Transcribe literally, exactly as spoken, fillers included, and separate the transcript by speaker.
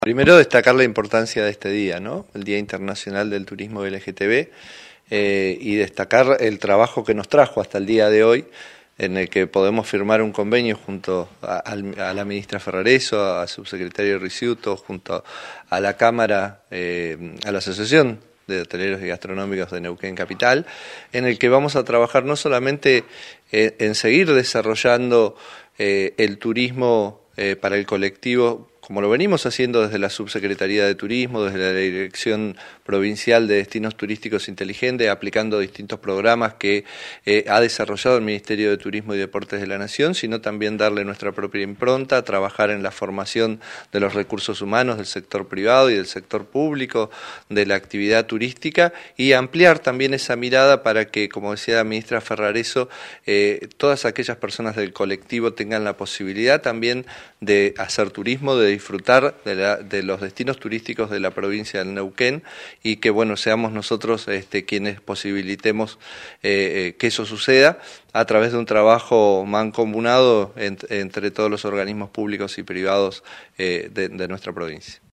Speaker 1: Primero destacar la importancia de este día, ¿no? El Día Internacional del Turismo L G T B, eh, y destacar el trabajo que nos trajo hasta el día de hoy, en el que podemos firmar un convenio junto a, a la ministra Ferrareso, al subsecretario Ricciuto, junto a la Cámara, eh, a la Asociación de Hoteleros y Gastronómicos de Neuquén Capital, en el que vamos a trabajar no solamente eh, en seguir desarrollando eh, el turismo eh, para el colectivo, como lo venimos haciendo desde la Subsecretaría de Turismo, desde la Dirección Provincial de Destinos Turísticos Inteligentes, aplicando distintos programas que eh, ha desarrollado el Ministerio de Turismo y Deportes de la Nación, sino también darle nuestra propia impronta, trabajar en la formación de los recursos humanos del sector privado y del sector público de la actividad turística, y ampliar también esa mirada para que, como decía la ministra Ferrareso, eh, todas aquellas personas del colectivo tengan la posibilidad también de hacer turismo, de disfrutar de, la, de los destinos turísticos de la provincia del Neuquén, y que bueno, seamos nosotros este, quienes posibilitemos eh, eh, que eso suceda a través de un trabajo mancomunado ent, entre todos los organismos públicos y privados eh, de, de nuestra provincia.